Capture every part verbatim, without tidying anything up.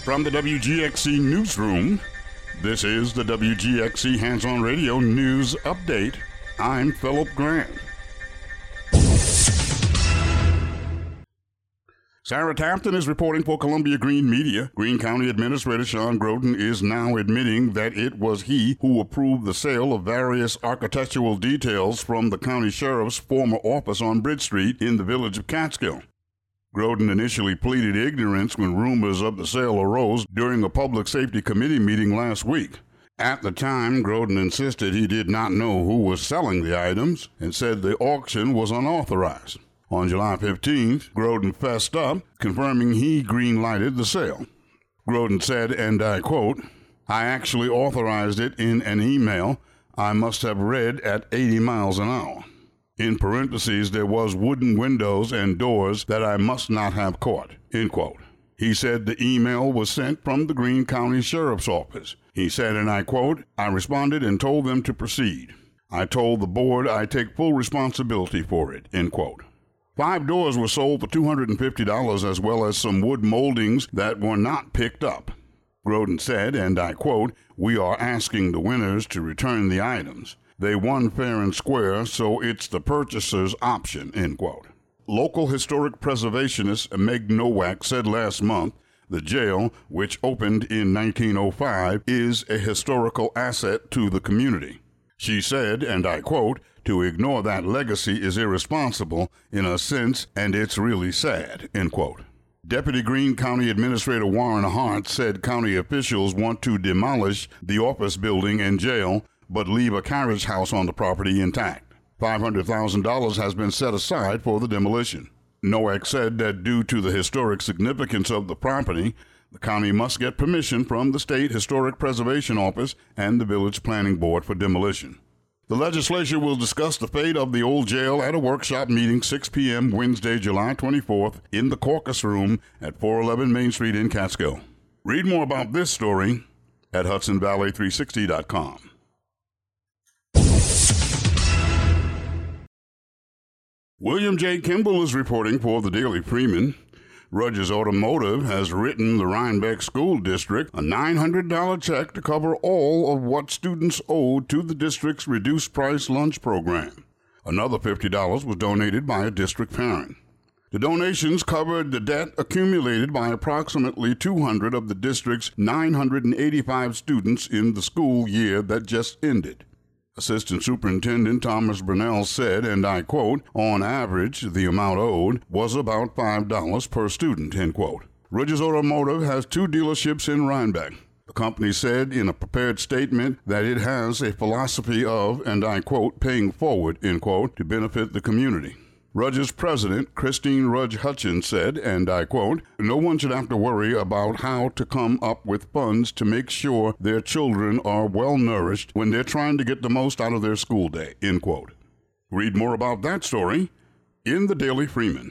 From the W G X C Newsroom, this is the W G X C Hands-On Radio News Update. I'm Philip Grant. Sarah Tapton is reporting for Columbia Green Media. Greene County Administrator Sean Groden is now admitting that it was he who approved the sale of various architectural details from the county sheriff's former office on Bridge Street in the village of Catskill. Groden initially pleaded ignorance when rumors of the sale arose during a Public Safety Committee meeting last week. At the time, Groden insisted he did not know who was selling the items and said the auction was unauthorized. On July fifteenth, Groden fessed up, confirming he green-lighted the sale. Groden said, and I quote, "I actually authorized it in an email I must have read at eighty miles an hour. In parentheses, there was wooden windows and doors that I must not have caught," end quote. He said the email was sent from the Greene County Sheriff's Office. He said, and I quote, "I responded and told them to proceed. I told the board I take full responsibility for it," end quote. Five doors were sold for two hundred fifty dollars as well as some wood moldings that were not picked up. Groden said, and I quote, "We are asking the winners to return the items. They won fair and square, so it's the purchaser's option," end quote. Local historic preservationist Meg Nowak said last month the jail, which opened in nineteen oh five, is a historical asset to the community. She said, and I quote, "To ignore that legacy is irresponsible in a sense, and it's really sad," end quote. Deputy Greene County Administrator Warren Hart said county officials want to demolish the office building and jail, but leave a carriage house on the property intact. five hundred thousand dollars has been set aside for the demolition. Nowak said that due to the historic significance of the property, the county must get permission from the State Historic Preservation Office and the Village Planning Board for demolition. The legislature will discuss the fate of the old jail at a workshop meeting six p.m. Wednesday, July twenty-fourth in the caucus room at four eleven Main Street in Catskill. Read more about this story at Hudson Valley three sixty dot com. William J. Kimball is reporting for the Daily Freeman. Rudges Automotive has written the Rhinebeck School District a nine hundred dollars check to cover all of what students owed to the district's reduced-price lunch program. Another fifty dollars was donated by a district parent. The donations covered the debt accumulated by approximately two hundred of the district's nine hundred eighty-five students in the school year that just ended. Assistant Superintendent Thomas Brunell said, and I quote, "On average, the amount owed was about five dollars per student," end quote. Rudges Automotive has two dealerships in Rhinebeck. The company said in a prepared statement that it has a philosophy of, and I quote, "paying forward," end quote, to benefit the community. Rudges President Christine Rudge Hutchins said, and I quote, "No one should have to worry about how to come up with funds to make sure their children are well nourished when they're trying to get the most out of their school day," end quote. Read more about that story in the Daily Freeman.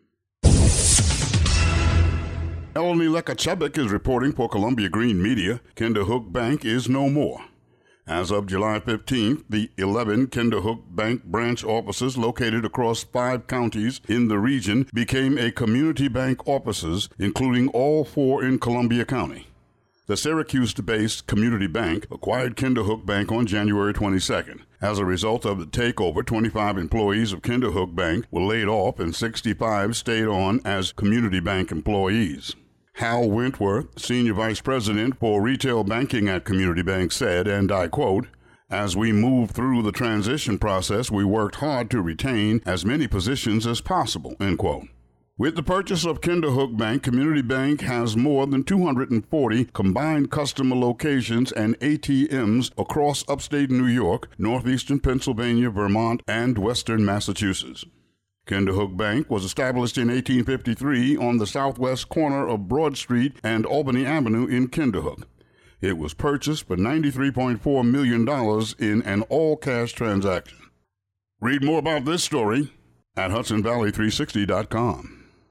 Eleni Lekachevik is reporting for Columbia Green Media. Kinderhook Bank is no more. As of July fifteenth, the eleven Kinderhook Bank branch offices located across five counties in the region became a community bank offices, including all four in Columbia County. The Syracuse-based Community Bank acquired Kinderhook Bank on January twenty-second. As a result of the takeover, twenty-five employees of Kinderhook Bank were laid off and sixty-five stayed on as Community Bank employees. Hal Wentworth, Senior Vice President for Retail Banking at Community Bank, said, and I quote, "As we moved through the transition process, we worked hard to retain as many positions as possible," end quote. With the purchase of Kinderhook Bank, Community Bank has more than two hundred forty combined customer locations and A T Ms across upstate New York, northeastern Pennsylvania, Vermont, and western Massachusetts. Kinderhook Bank was established in eighteen fifty-three on the southwest corner of Broad Street and Albany Avenue in Kinderhook. It was purchased for ninety-three point four million dollars in an all-cash transaction. Read more about this story at Hudson Valley three sixty dot com.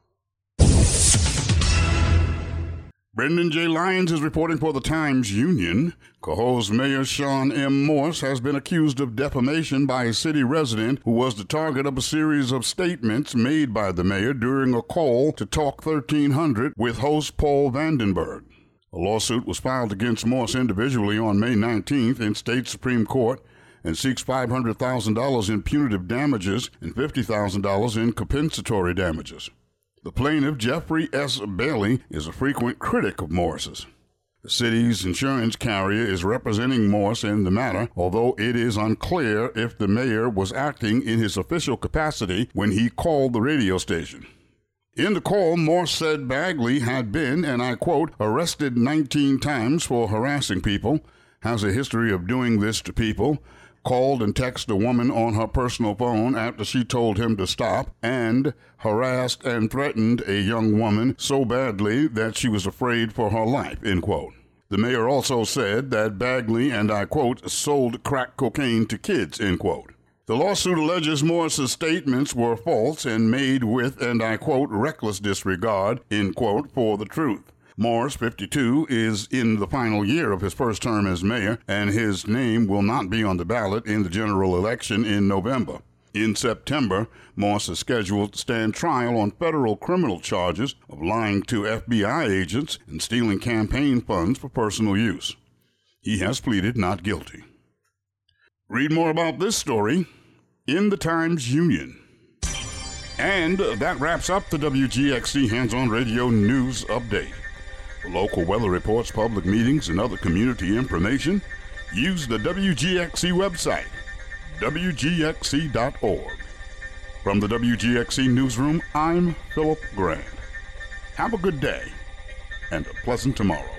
Brendan J. Lyons is reporting for the Times-Union. Cohoes Mayor Sean M. Morse has been accused of defamation by a city resident who was the target of a series of statements made by the mayor during a call to Talk thirteen hundred with host Paul Vandenberg. A lawsuit was filed against Morse individually on May nineteenth in state Supreme Court and seeks five hundred thousand dollars in punitive damages and fifty thousand dollars in compensatory damages. The plaintiff, Jeffrey S. Bailey, is a frequent critic of Morse's. The city's insurance carrier is representing Morse in the matter, although it is unclear if the mayor was acting in his official capacity when he called the radio station. In the call, Morse said Bagley had been, and I quote, arrested nineteen times for harassing people, has a history of doing this to people, called and texted a woman on her personal phone after she told him to stop, and harassed and threatened a young woman so badly that she was afraid for her life, end quote. The mayor also said that Bagley, and I quote, sold crack cocaine to kids, end quote. The lawsuit alleges Morse's statements were false and made with, and I quote, reckless disregard, end quote, for the truth. Morse, fifty-two, is in the final year of his first term as mayor, and his name will not be on the ballot in the general election in November. In September, Morse is scheduled to stand trial on federal criminal charges of lying to F B I agents and stealing campaign funds for personal use. He has pleaded not guilty. Read more about this story in the Times-Union. And that wraps up the W G X C Hands-On Radio News Update. For local weather reports, public meetings, and other community information, use the W G X C website, W G X C dot org. From the W G X C Newsroom, I'm Philip Grant. Have a good day and a pleasant tomorrow.